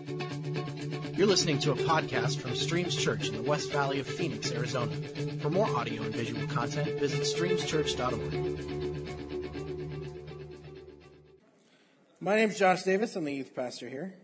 You're listening to a podcast from Streams Church in the West Valley of Phoenix, Arizona. For more audio and visual content, visit streamschurch.org. My name's Josh Davis. I'm the youth pastor here.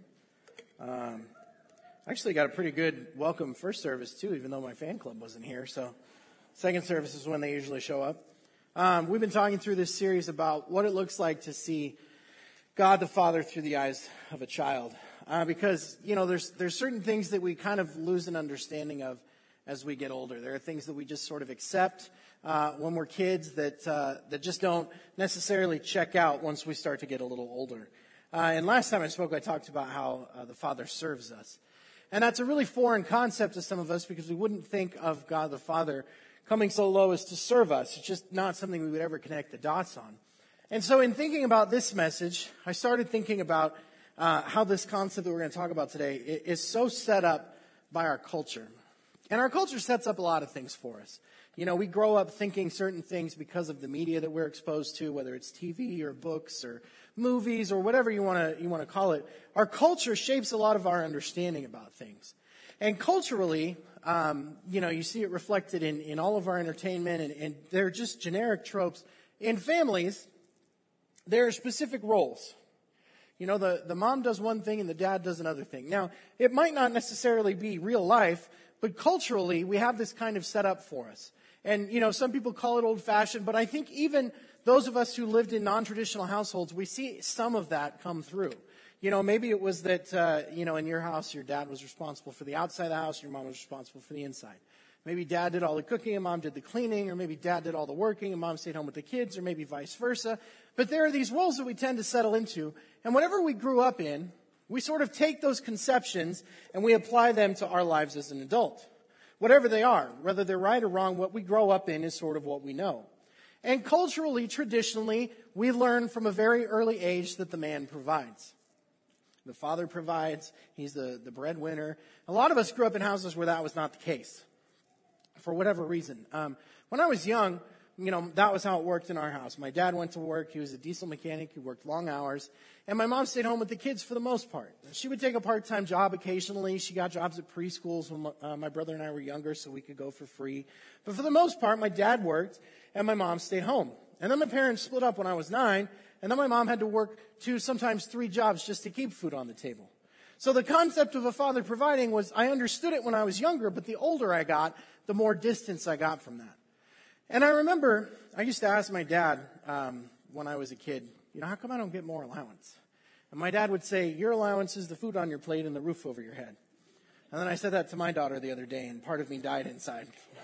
Actually got a pretty good welcome first service, too, even though my fan club wasn't here. So second service is when they usually show up. We've been talking through this series about what it looks like to see God the Father through the eyes of a child. Because, you know, there's certain things that we kind of lose an understanding of as we get older. There are things that we just sort of accept when we're kids that just don't necessarily check out once we start to get a little older. And last time I spoke, I talked about how the Father serves us. And that's a really foreign concept to some of us because we wouldn't think of God the Father coming so low as to serve us. It's just not something we would ever connect the dots on. And so in thinking about this message, I started thinking about how this concept that we're going to talk about today is so set up by our culture. And our culture sets up a lot of things for us. You know, we grow up thinking certain things because of the media that we're exposed to, whether it's TV or books or movies or whatever you want to call it. Our culture shapes a lot of our understanding about things. And culturally, you know, you see it reflected in all of our entertainment, and they're just generic tropes. In families, there are specific roles. You know, the mom does one thing and the dad does another thing. Now, it might not necessarily be real life, but culturally, we have this kind of set up for us. And, you know, some people call it old-fashioned, but I think even those of us who lived in non-traditional households, we see some of that come through. You know, maybe it was that, you know, in your house, your dad was responsible for the outside of the house, your mom was responsible for the inside. Maybe dad did all the cooking and mom did the cleaning, or maybe dad did all the working and mom stayed home with the kids, or maybe vice versa. But there are these roles that we tend to settle into, and whatever we grew up in, we sort of take those conceptions and we apply them to our lives as an adult. Whatever they are, whether they're right or wrong, what we grow up in is sort of what we know. And culturally, traditionally, we learn from a very early age that the man provides. The father provides, he's the breadwinner. A lot of us grew up in houses where that was not the case, for whatever reason. When I was young, you know, that was how it worked in our house. My dad went to work. He was a diesel mechanic. He worked long hours. And my mom stayed home with the kids for the most part. She would take a part-time job occasionally. She got jobs at preschools when my brother and I were younger so we could go for free. But for the most part, my dad worked and my mom stayed home. And then my parents split up when I was 9. And then my mom had to work 2, sometimes 3 jobs just to keep food on the table. So the concept of a father providing was, I understood it when I was younger, but the older I got, the more distance I got from that. And I remember I used to ask my dad when I was a kid, you know, how come I don't get more allowance? And my dad would say, your allowance is the food on your plate and the roof over your head. And then I said that to my daughter the other day, and part of me died inside.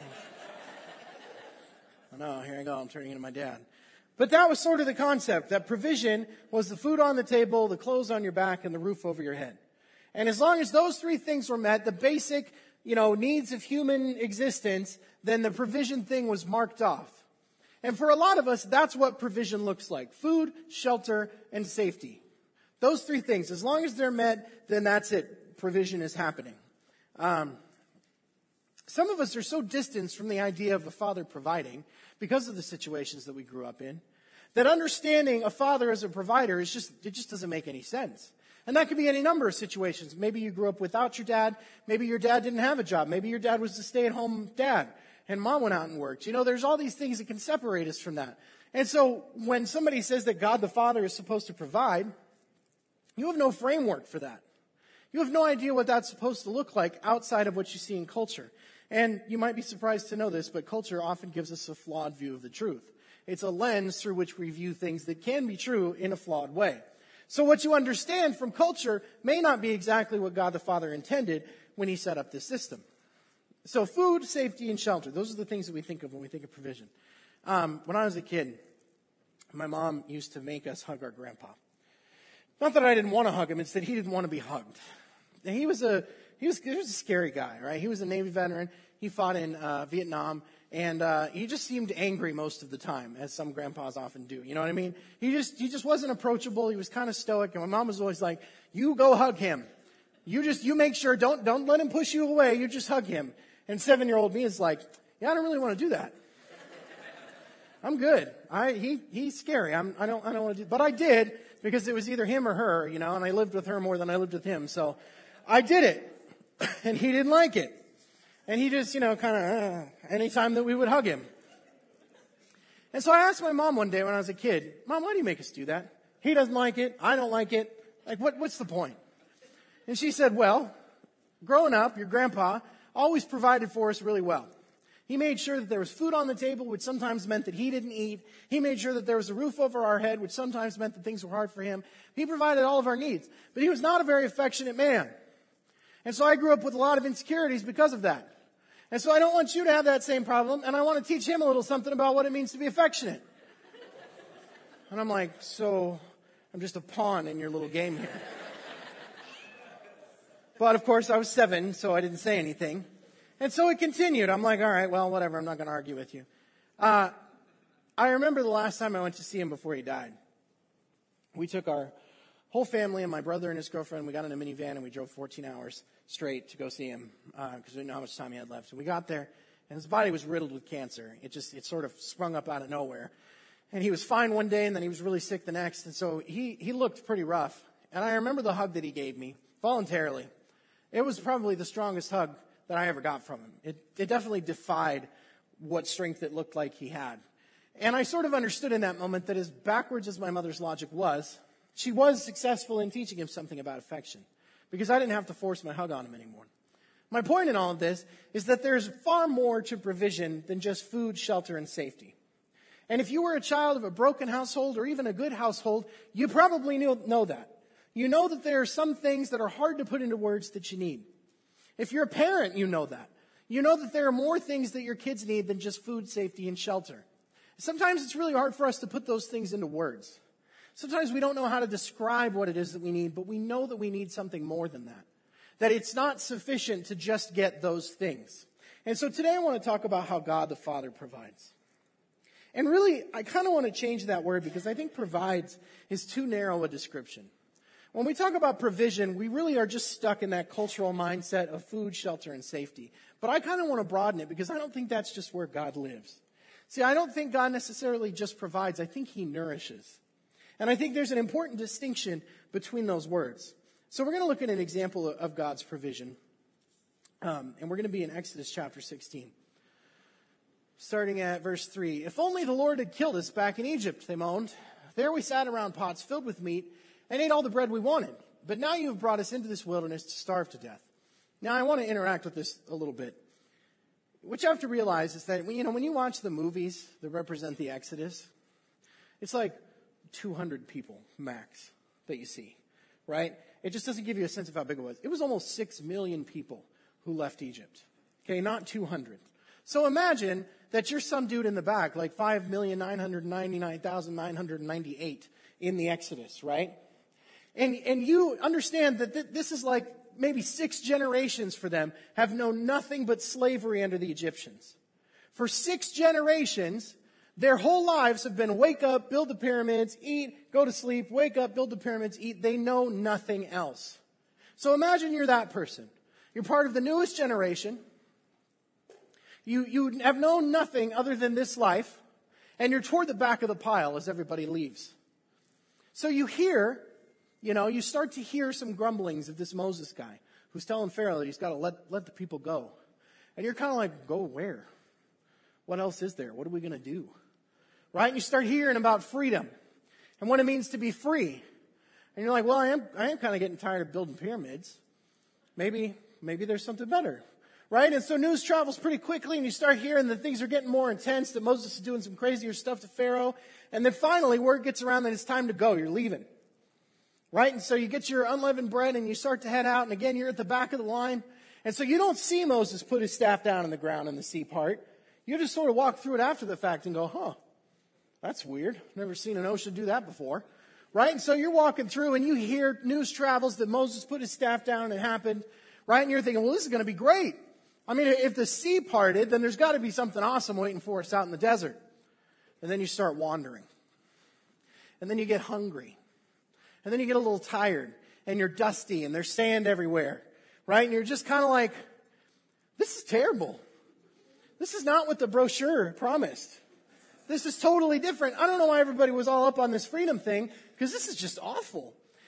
I know, here I go, I'm turning into my dad. But that was sort of the concept, that provision was the food on the table, the clothes on your back, and the roof over your head. And as long as those 3 things were met, the basic, you know, needs of human existence, then the provision thing was marked off. And for a lot of us, that's what provision looks like. Food, shelter, and safety. Those 3 things, as long as they're met, then that's it. Provision is happening. Some of us are so distanced from the idea of a father providing because of the situations that we grew up in, that understanding a father as a provider it just doesn't make any sense. And that could be any number of situations. Maybe you grew up without your dad. Maybe your dad didn't have a job. Maybe your dad was a stay-at-home dad and mom went out and worked. You know, there's all these things that can separate us from that. And so when somebody says that God the Father is supposed to provide, you have no framework for that. You have no idea what that's supposed to look like outside of what you see in culture. And you might be surprised to know this, but culture often gives us a flawed view of the truth. It's a lens through which we view things that can be true in a flawed way. So what you understand from culture may not be exactly what God the Father intended when he set up this system. So food, safety, and shelter, those are the things that we think of when we think of provision. When I was a kid, my mom used to make us hug our grandpa. Not that I didn't want to hug him, it's that he didn't want to be hugged. And he was a scary guy, right? He was a Navy veteran. He fought in Vietnam. And he just seemed angry most of the time, as some grandpas often do. You know what I mean? He just wasn't approachable. He was kind of stoic. And my mom was always like, you go hug him. You make sure, don't let him push you away. You just hug him. And 7-year-old me is like, yeah, I don't really want to do that. I'm good. He's scary. I don't want to do, but I did because it was either him or her, you know, and I lived with her more than I lived with him. So I did it, and he didn't like it. And he just, anytime that we would hug him. And so I asked my mom one day when I was a kid, Mom, why do you make us do that? He doesn't like it. I don't like it. Like, what's the point? And she said, well, growing up, your grandpa always provided for us really well. He made sure that there was food on the table, which sometimes meant that he didn't eat. He made sure that there was a roof over our head, which sometimes meant that things were hard for him. He provided all of our needs. But he was not a very affectionate man. And so I grew up with a lot of insecurities because of that. And so I don't want you to have that same problem, and I want to teach him a little something about what it means to be affectionate. And I'm like, so I'm just a pawn in your little game here. But of course I was 7, so I didn't say anything. And so it continued. I'm like, all right, well, whatever. I'm not going to argue with you. I remember the last time I went to see him before he died. We took our whole family and my brother and his girlfriend. We got in a minivan and we drove 14 hours straight to go see him because we didn't know how much time he had left. And we got there and his body was riddled with cancer. It sort of sprung up out of nowhere. And he was fine one day and then he was really sick the next. And so he looked pretty rough. And I remember the hug that he gave me voluntarily. It was probably the strongest hug that I ever got from him. It definitely defied what strength it looked like he had. And I sort of understood in that moment that as backwards as my mother's logic was, she was successful in teaching him something about affection because I didn't have to force my hug on him anymore. My point in all of this is that there's far more to provision than just food, shelter, and safety. And if you were a child of a broken household or even a good household, you probably know that. You know that there are some things that are hard to put into words that you need. If you're a parent, you know that. You know that there are more things that your kids need than just food, safety, and shelter. Sometimes it's really hard for us to put those things into words. Sometimes we don't know how to describe what it is that we need, but we know that we need something more than that. That it's not sufficient to just get those things. And so today I want to talk about how God the Father provides. And really, I kind of want to change that word because I think provides is too narrow a description. When we talk about provision, we really are just stuck in that cultural mindset of food, shelter, and safety. But I kind of want to broaden it because I don't think that's just where God lives. See, I don't think God necessarily just provides. I think he nourishes. And I think there's an important distinction between those words. So we're going to look at an example of God's provision. And we're going to be in Exodus chapter 16. Starting at verse 3. If only the Lord had killed us back in Egypt, they moaned. There we sat around pots filled with meat and ate all the bread we wanted. But now you have brought us into this wilderness to starve to death. Now I want to interact with this a little bit. What you have to realize is that, when you watch the movies that represent the Exodus, it's like 200 people max that you see, right? It just doesn't give you a sense of how big it was. It was almost 6 million people who left Egypt, okay, not 200. So imagine that you're some dude in the back, like 5,999,998 in the Exodus, right? And you understand that this is like maybe 6 generations for them have known nothing but slavery under the Egyptians. For 6 generations, their whole lives have been wake up, build the pyramids, eat, go to sleep, wake up, build the pyramids, eat. They know nothing else. So imagine you're that person. You're part of the newest generation. You have known nothing other than this life, and you're toward the back of the pile as everybody leaves. So you hear, you start to hear some grumblings of this Moses guy who's telling Pharaoh that he's got to let the people go. And you're kind of like, go where? What else is there? What are we going to do? Right? And you start hearing about freedom and what it means to be free. And you're like, well, I am kind of getting tired of building pyramids. Maybe there's something better. Right? And so news travels pretty quickly and you start hearing that things are getting more intense, that Moses is doing some crazier stuff to Pharaoh. And then finally word gets around that it's time to go. You're leaving. Right? And so you get your unleavened bread and you start to head out. And again, you're at the back of the line. And so you don't see Moses put his staff down on the ground in the sea part. You just sort of walk through it after the fact and go, that's weird. Never seen an ocean do that before. Right? And so you're walking through and you hear news travels that Moses put his staff down and it happened. Right? And you're thinking, well, this is going to be great. I mean, if the sea parted, then there's got to be something awesome waiting for us out in the desert. And then you start wandering. And then you get hungry. And then you get a little tired. And you're dusty and there's sand everywhere. Right? And you're just kind of like, this is terrible. This is not what the brochure promised. This is totally different. I don't know why everybody was all up on this freedom thing, because this is just awful.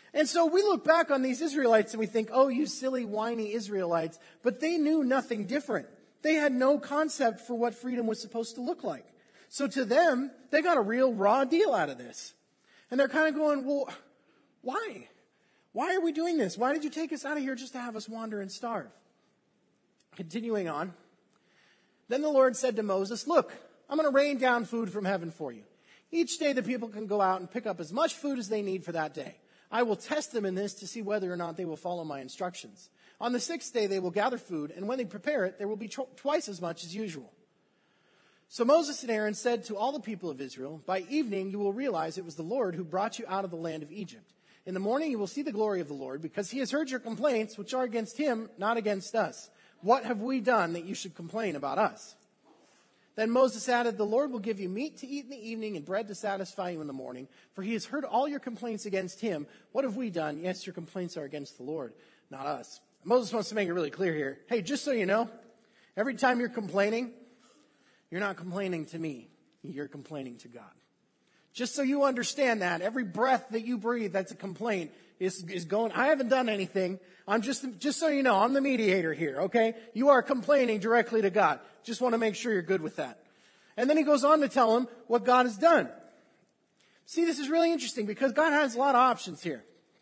And so we look back on these Israelites and we think, oh, you silly, whiny Israelites. But they knew nothing different. They had no concept for what freedom was supposed to look like. So to them, they got a real raw deal out of this. And they're kind of going, well, why? Why are we doing this? Why did you take us out of here just to have us wander and starve? Continuing on. Then the Lord said to Moses, look, I'm going to rain down food from heaven for you. Each day the people can go out and pick up as much food as they need for that day. I will test them in this to see whether or not they will follow my instructions. On the 6th day they will gather food, and when they prepare it, there will be twice as much as usual. So Moses and Aaron said to all the people of Israel, by evening you will realize it was the Lord who brought you out of the land of Egypt. In the morning you will see the glory of the Lord, because he has heard your complaints, which are against him, not against us. What have we done that you should complain about us? Then Moses added, the Lord will give you meat to eat in the evening and bread to satisfy you in the morning, for he has heard all your complaints against him. What have we done? Yes, your complaints are against the Lord, not us. Moses wants to make it really clear here. Hey, just so you know, every time you're complaining, you're not complaining to me. You're complaining to God. Just so you understand that, every breath that you breathe that's a complaint is going, I haven't done anything. I'm just so you know, I'm the mediator here, okay? You are complaining directly to God. Just want to make sure you're good with that. And then he goes on to tell him what God has done. See, this is really interesting because God has a lot of options here.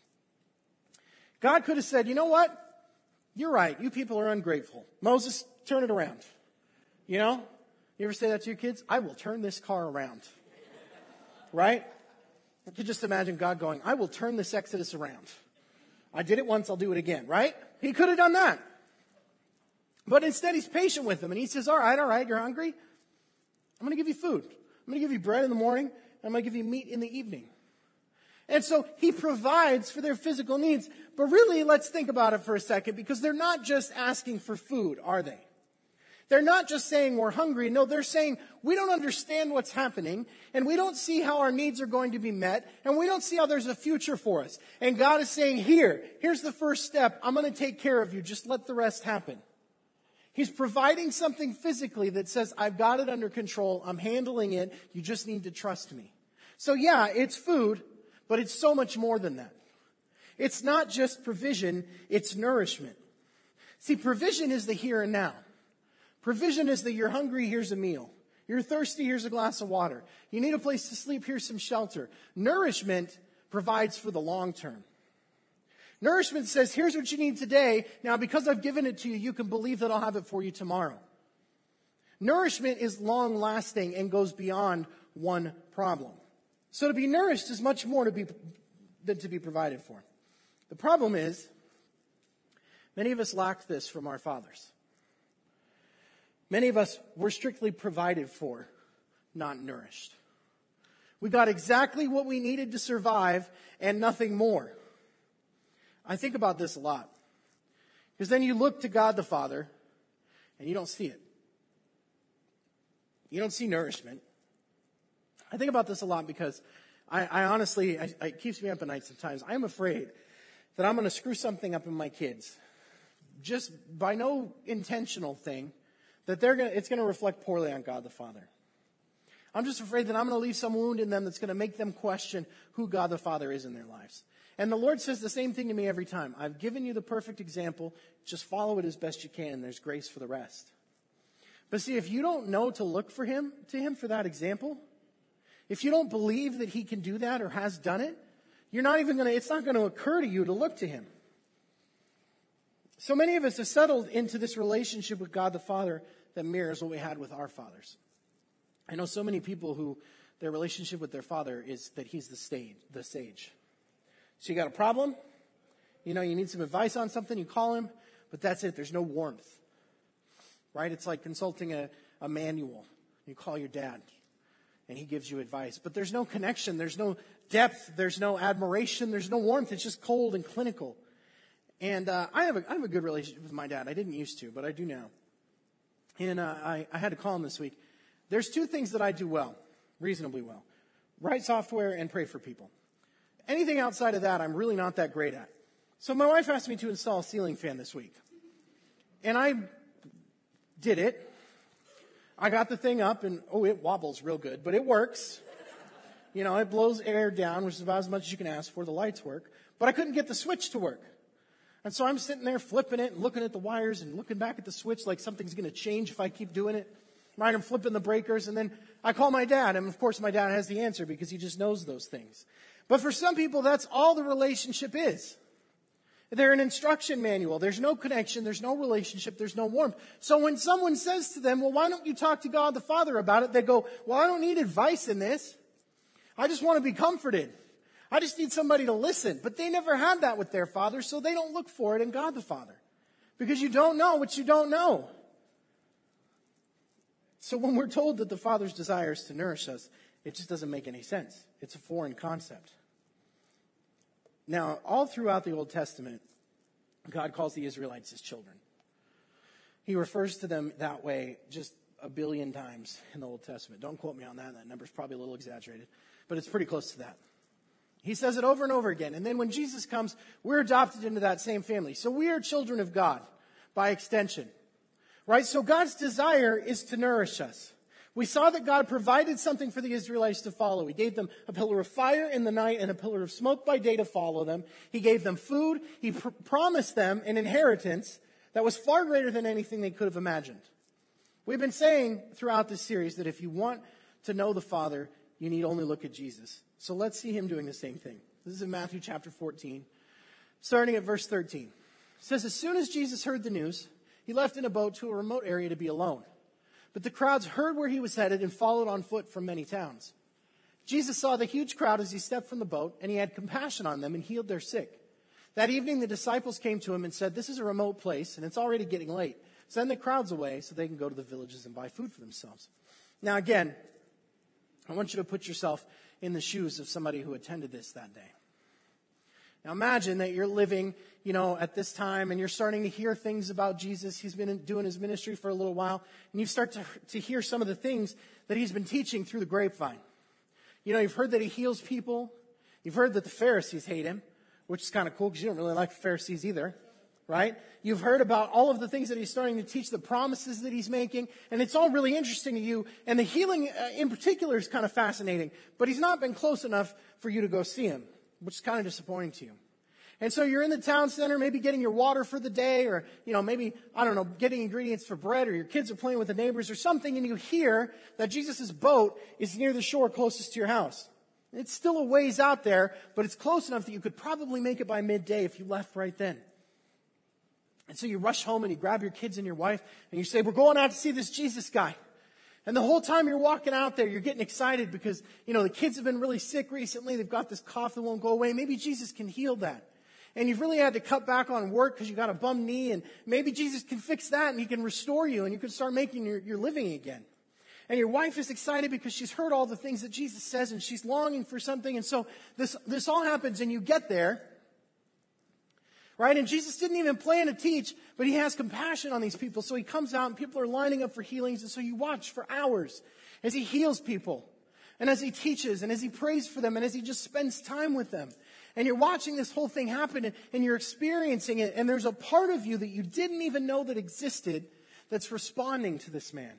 God could have said, you know what? You're right. You people are ungrateful. Moses, turn it around. You know? You ever say that to your kids? I will turn this car around. Right? I could just imagine God going, I will turn this Exodus around. I did it once, I'll do it again, right? He could have done that. But instead he's patient with them and he says, all right, you're hungry? I'm going to give you food. I'm going to give you bread in the morning and I'm going to give you meat in the evening. And so he provides for their physical needs. But really, let's think about it for a second, because they're not just asking for food, are they? They're not just saying we're hungry. No, they're saying we don't understand what's happening, and we don't see how our needs are going to be met, and we don't see how there's a future for us. And God is saying, here's the first step. I'm going to take care of you. Just let the rest happen. He's providing something physically that says, I've got it under control. I'm handling it. You just need to trust me. So yeah, it's food, but it's so much more than that. It's not just provision, it's nourishment. See, provision is the here and now. Provision is that you're hungry, here's a meal. You're thirsty, here's a glass of water. You need a place to sleep, here's some shelter. Nourishment provides for the long term. Nourishment says, here's what you need today. Now, because I've given it to you, you can believe that I'll have it for you tomorrow. Nourishment is long lasting and goes beyond one problem. So to be nourished is much more than to be provided for. The problem is, many of us lack this from our fathers. Many of us were strictly provided for, not nourished. We got exactly what we needed to survive and nothing more. I think about this a lot. Because then you look to God the Father and you don't see it. You don't see nourishment. I think about this a lot because I honestly, it keeps me up at night sometimes. I'm afraid that I'm going to screw something up in my kids. Just by no intentional thing. That it's going to reflect poorly on God the Father. I'm just afraid that I'm going to leave some wound in them that's going to make them question who God the Father is in their lives. And the Lord says the same thing to me every time. I've given you the perfect example. Just follow it as best you can. There's grace for the rest. But see, if you don't know to look to him for that example, if you don't believe that he can do that or has done it, it's not going to occur to you to look to him. So many of us have settled into this relationship with God the Father that mirrors what we had with our fathers. I know so many people who their relationship with their father is that he's the sage. So you got a problem, you need some advice on something, you call him, but that's it. There's no warmth, right? It's like consulting a manual. You call your dad and he gives you advice, but there's no connection. There's no depth. There's no admiration. There's no warmth. It's just cold and clinical. And I have a good relationship with my dad. I didn't used to, but I do now. And I had to call him this week. There's two things that I do well, reasonably well. Write software and pray for people. Anything outside of that, I'm really not that great at. So my wife asked me to install a ceiling fan this week. And I did it. I got the thing up and, it wobbles real good, but it works. It blows air down, which is about as much as you can ask for. The lights work. but I couldn't get the switch to work. And so I'm sitting there flipping it and looking at the wires and looking back at the switch like something's going to change if I keep doing it. Right, I'm flipping the breakers, and then I call my dad, and of course my dad has the answer because he just knows those things. But for some people, that's all the relationship is. They're an instruction manual. There's no connection, there's no relationship, there's no warmth. So when someone says to them, well, why don't you talk to God the Father about it? They go, well, I don't need advice in this. I just want to be comforted. I just need somebody to listen. But they never had that with their Father, so they don't look for it in God the Father. Because you don't know what you don't know. So when we're told that the Father's desire is to nourish us, it just doesn't make any sense. It's a foreign concept. Now, all throughout the Old Testament, God calls the Israelites his children. He refers to them that way just a billion times in the Old Testament. Don't quote me on that. That number's probably a little exaggerated, but it's pretty close to that. He says it over and over again. And then when Jesus comes, we're adopted into that same family. So we are children of God by extension. Right? So God's desire is to nourish us. We saw that God provided something for the Israelites to follow. He gave them a pillar of fire in the night and a pillar of smoke by day to follow them. He gave them food. He promised them an inheritance that was far greater than anything they could have imagined. We've been saying throughout this series that if you want to know the Father, you need only look at Jesus. So let's see him doing the same thing. This is in Matthew chapter 14, starting at verse 13. It says, as soon as Jesus heard the news, he left in a boat to a remote area to be alone. But the crowds heard where he was headed and followed on foot from many towns. Jesus saw the huge crowd as he stepped from the boat, and he had compassion on them and healed their sick. That evening, the disciples came to him and said, this is a remote place, and it's already getting late. Send the crowds away so they can go to the villages and buy food for themselves. Now again, I want you to put yourself in the shoes of somebody who attended this that day. Now imagine that you're living, at this time and you're starting to hear things about Jesus. He's been doing his ministry for a little while, and you start to hear some of the things that he's been teaching through the grapevine. You've heard that he heals people. You've heard that the Pharisees hate him, which is kind of cool because you don't really like the Pharisees either, right? You've heard about all of the things that he's starting to teach, the promises that he's making, and it's all really interesting to you. And the healing in particular is kind of fascinating, but he's not been close enough for you to go see him, which is kind of disappointing to you. And so you're in the town center, maybe getting your water for the day, or, maybe, getting ingredients for bread, or your kids are playing with the neighbors or something, and you hear that Jesus' boat is near the shore closest to your house. It's still a ways out there, but it's close enough that you could probably make it by midday if you left right then. And so you rush home and you grab your kids and your wife, and you say, we're going out to see this Jesus guy. And the whole time you're walking out there, you're getting excited because, the kids have been really sick recently. They've got this cough that won't go away. Maybe Jesus can heal that. And you've really had to cut back on work because you got a bum knee, and maybe Jesus can fix that and he can restore you and you can start making your living again. And your wife is excited because she's heard all the things that Jesus says and she's longing for something. And so this all happens and you get there, right? And Jesus didn't even plan to teach, but he has compassion on these people. So he comes out and people are lining up for healings. And so you watch for hours as he heals people and as he teaches and as he prays for them and as he just spends time with them. And you're watching this whole thing happen and you're experiencing it. And there's a part of you that you didn't even know that existed that's responding to this man.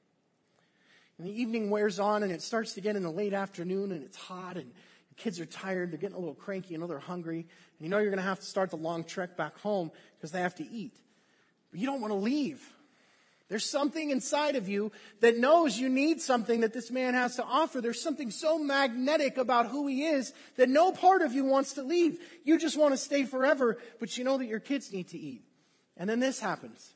And the evening wears on and it starts to get in the late afternoon and it's hot and your kids are tired. They're getting a little cranky. They're hungry. And you're going to have to start the long trek back home because they have to eat. But you don't want to leave. There's something inside of you that knows you need something that this man has to offer. There's something so magnetic about who he is that no part of you wants to leave. You just want to stay forever, but you know that your kids need to eat. And then this happens.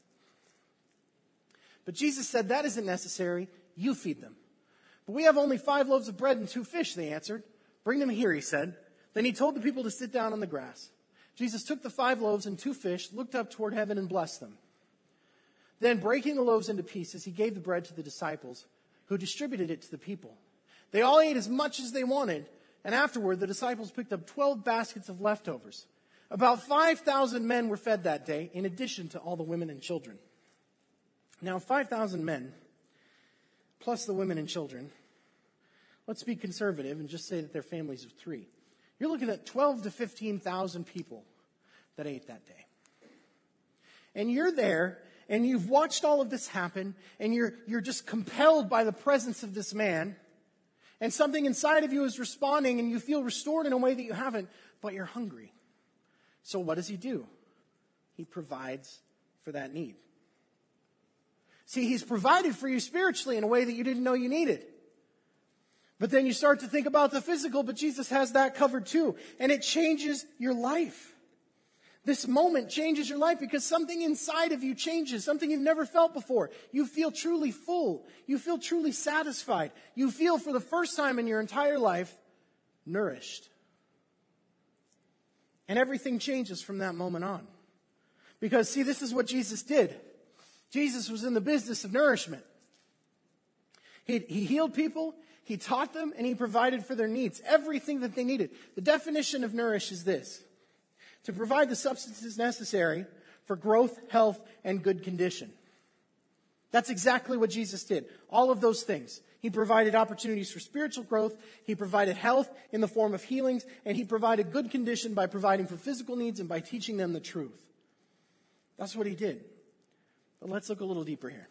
But Jesus said, that isn't necessary. You feed them. But we have only 5 loaves of bread and 2 fish, they answered. Bring them here, he said. Then he told the people to sit down on the grass. Jesus took the 5 loaves and 2 fish, looked up toward heaven and blessed them. Then, breaking the loaves into pieces, he gave the bread to the disciples, who distributed it to the people. They all ate as much as they wanted, and afterward the disciples picked up 12 baskets of leftovers. About 5,000 men were fed that day, in addition to all the women and children. Now, 5,000 men, plus the women and children, let's be conservative and just say that they're families of 3. You're looking at 12 to 15,000 people that ate that day. And you're there, and you've watched all of this happen, and you're just compelled by the presence of this man, and something inside of you is responding, and you feel restored in a way that you haven't, but you're hungry. So what does he do? He provides for that need. See, he's provided for you spiritually in a way that you didn't know you needed. But then you start to think about the physical, but Jesus has that covered too. And it changes your life. This moment changes your life because something inside of you changes, something you've never felt before. You feel truly full. You feel truly satisfied. You feel for the first time in your entire life nourished. And everything changes from that moment on. Because, see, this is what Jesus did. Jesus was in the business of nourishment. He healed people, he taught them, and he provided for their needs. Everything that they needed. The definition of nourish is this: to provide the substances necessary for growth, health, and good condition. That's exactly what Jesus did. All of those things. He provided opportunities for spiritual growth. He provided health in the form of healings. And he provided good condition by providing for physical needs and by teaching them the truth. That's what he did. But let's look a little deeper here.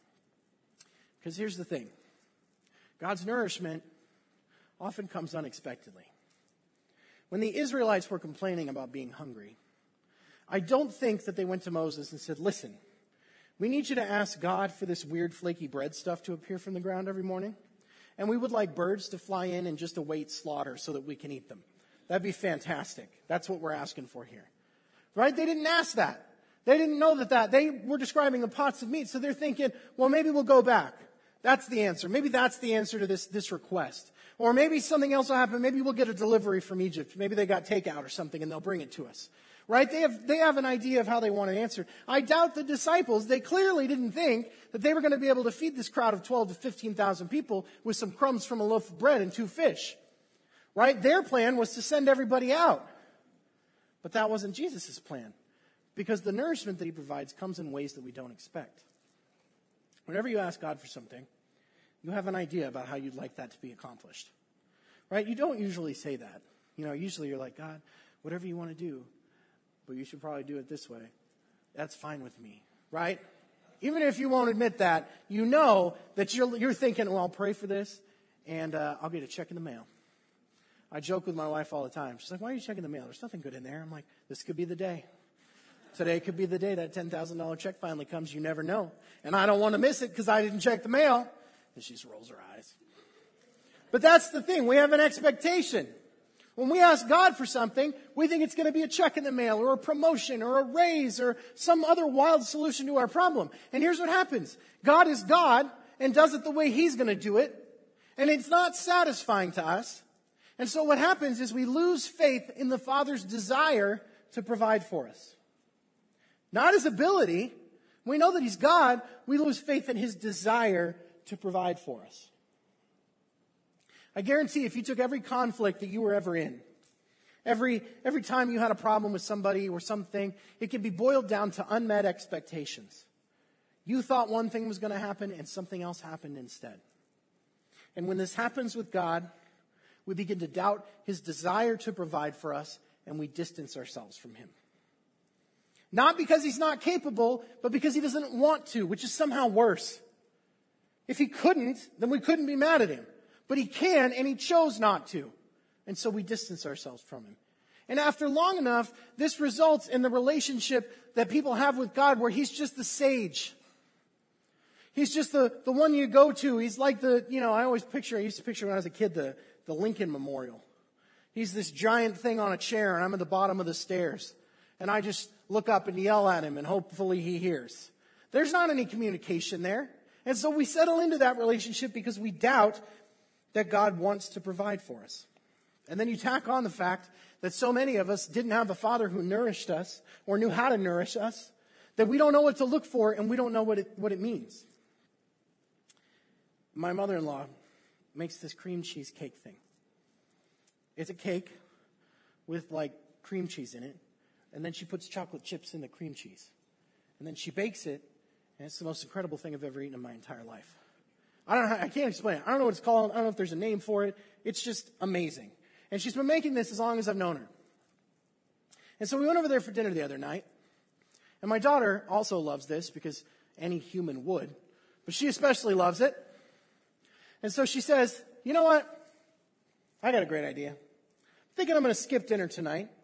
Because here's the thing. God's nourishment often comes unexpectedly. When the Israelites were complaining about being hungry, I don't think that they went to Moses and said, listen, we need you to ask God for this weird flaky bread stuff to appear from the ground every morning. And we would like birds to fly in and just await slaughter so that we can eat them. That'd be fantastic. That's what we're asking for here. Right? They didn't ask that. They didn't know that. They were describing the pots of meat. So they're thinking, well, maybe we'll go back. That's the answer. Maybe that's the answer to this request. Or maybe something else will happen. Maybe we'll get a delivery from Egypt. Maybe they got takeout or something and they'll bring it to us. Right? They have an idea of how they want it answered. I doubt the disciples, they clearly didn't think that they were going to be able to feed this crowd of 12 to 15,000 people with some crumbs from a loaf of bread and 2 fish. Right? Their plan was to send everybody out. But that wasn't Jesus' plan. Because the nourishment that he provides comes in ways that we don't expect. Whenever you ask God for something, you have an idea about how you'd like that to be accomplished. Right? You don't usually say that. Usually you're like, God, whatever you want to do, but you should probably do it this way. That's fine with me. Right? Even if you won't admit that, you know that you're thinking, well, I'll pray for this, and I'll get a check in the mail. I joke with my wife all the time. She's like, why are you checking the mail? There's nothing good in there. I'm like, this could be the day. Today could be the day that $10,000 check finally comes. You never know. And I don't want to miss it because I didn't check the mail. And she just rolls her eyes. But that's the thing. We have an expectation. When we ask God for something, we think it's going to be a check in the mail or a promotion or a raise or some other wild solution to our problem. And here's what happens. God is God and does it the way he's going to do it. And it's not satisfying to us. And so what happens is we lose faith in the Father's desire to provide for us. Not his ability. We know that he's God. We lose faith in his desire to provide for us. I guarantee if you took every conflict that you were ever in, every time you had a problem with somebody or something, it could be boiled down to unmet expectations. You thought one thing was going to happen and something else happened instead. And when this happens with God, we begin to doubt his desire to provide for us and we distance ourselves from him. Not because he's not capable, but because he doesn't want to, which is somehow worse. If he couldn't, then we couldn't be mad at him. But he can, and he chose not to. And so we distance ourselves from him. And after long enough, this results in the relationship that people have with God where he's just the sage. He's just the one you go to. He's like I used to picture when I was a kid, the Lincoln Memorial. He's this giant thing on a chair, and I'm at the bottom of the stairs. And I just look up and yell at him, and hopefully he hears. There's not any communication there. And so we settle into that relationship because we doubt that God wants to provide for us. And then you tack on the fact that so many of us didn't have a father who nourished us or knew how to nourish us, that we don't know what to look for and we don't know what it means. My mother-in-law makes this cream cheese cake thing. It's a cake with cream cheese in it. And then she puts chocolate chips in the cream cheese. And then she bakes it, and it's the most incredible thing I've ever eaten in my entire life. I can't explain it. I don't know what it's called. I don't know if there's a name for it. It's just amazing. And she's been making this as long as I've known her. And so we went over there for dinner the other night. And my daughter also loves this because any human would. But she especially loves it. And so she says, you know what? I got a great idea. I'm thinking I'm going to skip dinner tonight.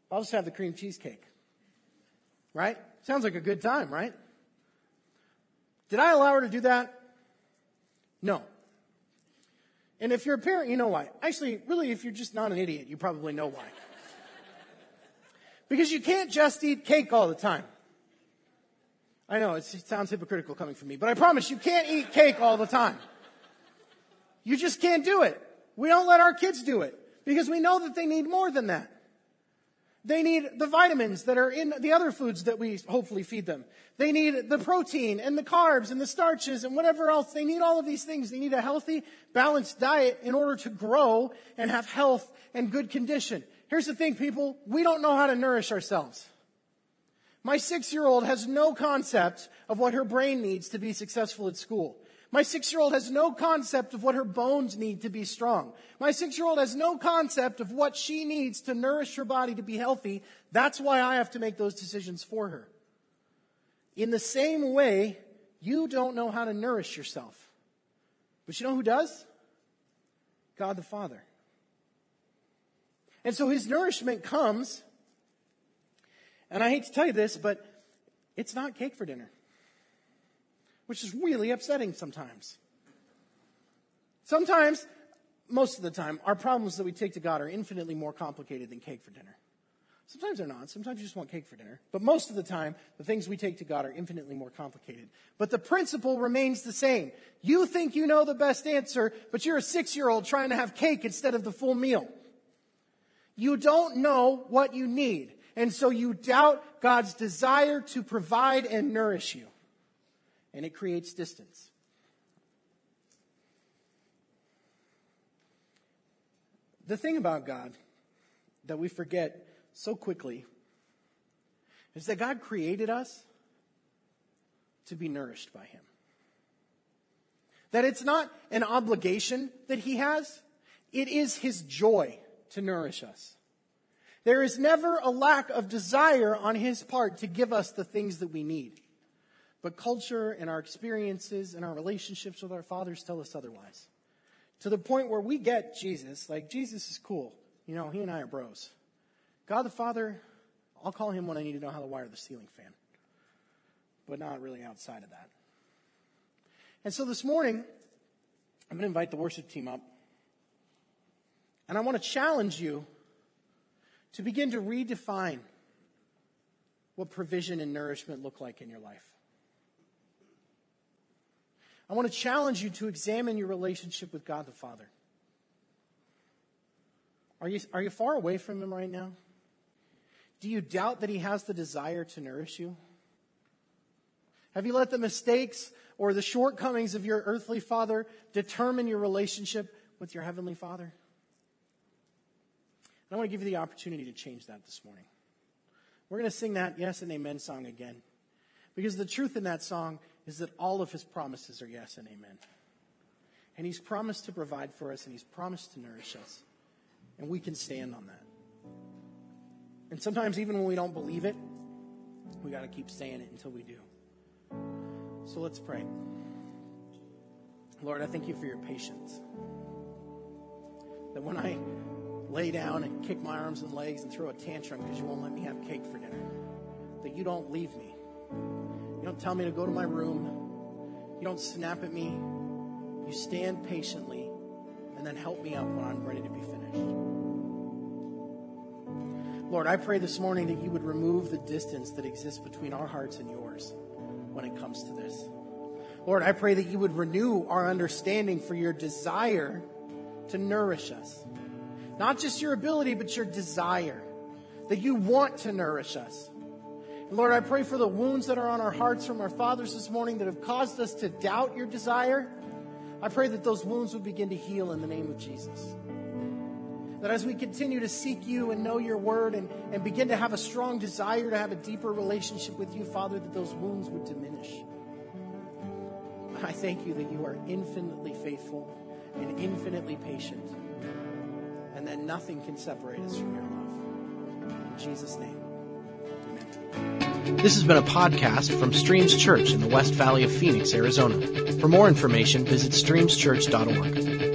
I'll just have the cream cheesecake. Right? Sounds like a good time, right? Did I allow her to do that? No. And if you're a parent, you know why. Actually, really, if you're just not an idiot, you probably know why. Because you can't just eat cake all the time. I know, it sounds hypocritical coming from me, but I promise you can't eat cake all the time. You just can't do it. We don't let our kids do it because we know that they need more than that. They need the vitamins that are in the other foods that we hopefully feed them. They need the protein and the carbs and the starches and whatever else. They need all of these things. They need a healthy, balanced diet in order to grow and have health and good condition. Here's the thing, people. We don't know how to nourish ourselves. My 6-year-old has no concept of what her brain needs to be successful at school. My 6-year-old has no concept of what her bones need to be strong. My 6-year-old has no concept of what she needs to nourish her body to be healthy. That's why I have to make those decisions for her. In the same way, you don't know how to nourish yourself. But you know who does? God the Father. And so his nourishment comes, and I hate to tell you this, but it's not cake for dinner. Which is really upsetting sometimes. Sometimes, most of the time, our problems that we take to God are infinitely more complicated than cake for dinner. Sometimes they're not. Sometimes you just want cake for dinner. But most of the time, the things we take to God are infinitely more complicated. But the principle remains the same. You think you know the best answer, but you're a 6-year-old trying to have cake instead of the full meal. You don't know what you need. And so you doubt God's desire to provide and nourish you. And it creates distance. The thing about God that we forget so quickly is that God created us to be nourished by him. That it's not an obligation that he has. It is his joy to nourish us. There is never a lack of desire on his part to give us the things that we need. But culture and our experiences and our relationships with our fathers tell us otherwise. To the point where we get Jesus, like Jesus is cool. You know, he and I are bros. God the Father, I'll call him when I need to know how to wire the ceiling fan. But not really outside of that. And so this morning, I'm going to invite the worship team up. And I want to challenge you to begin to redefine what provision and nourishment look like in your life. I want to challenge you to examine your relationship with God the Father. Are you far away from him right now? Do you doubt that he has the desire to nourish you? Have you let the mistakes or the shortcomings of your earthly father determine your relationship with your heavenly Father? And I want to give you the opportunity to change that this morning. We're going to sing that Yes and Amen song again. Because the truth in that song is that all of his promises are yes and amen. And he's promised to provide for us, and he's promised to nourish us. And we can stand on that. And sometimes even when we don't believe it, we got to keep saying it until we do. So let's pray. Lord, I thank you for your patience. That when I lay down and kick my arms and legs and throw a tantrum because you won't let me have cake for dinner, that you don't leave me. You don't tell me to go to my room. You don't snap at me. You stand patiently and then help me up when I'm ready to be finished. Lord, I pray this morning that you would remove the distance that exists between our hearts and yours when it comes to this. Lord, I pray that you would renew our understanding for your desire to nourish us. Not just your ability, but your desire. That you want to nourish us. And Lord, I pray for the wounds that are on our hearts from our fathers this morning that have caused us to doubt your desire. I pray that those wounds would begin to heal in the name of Jesus. That as we continue to seek you and know your word and begin to have a strong desire to have a deeper relationship with you, Father, that those wounds would diminish. I thank you that you are infinitely faithful and infinitely patient, and that nothing can separate us from your love. In Jesus' name, amen. This has been a podcast from Streams Church in the West Valley of Phoenix, Arizona. For more information, visit streamschurch.org.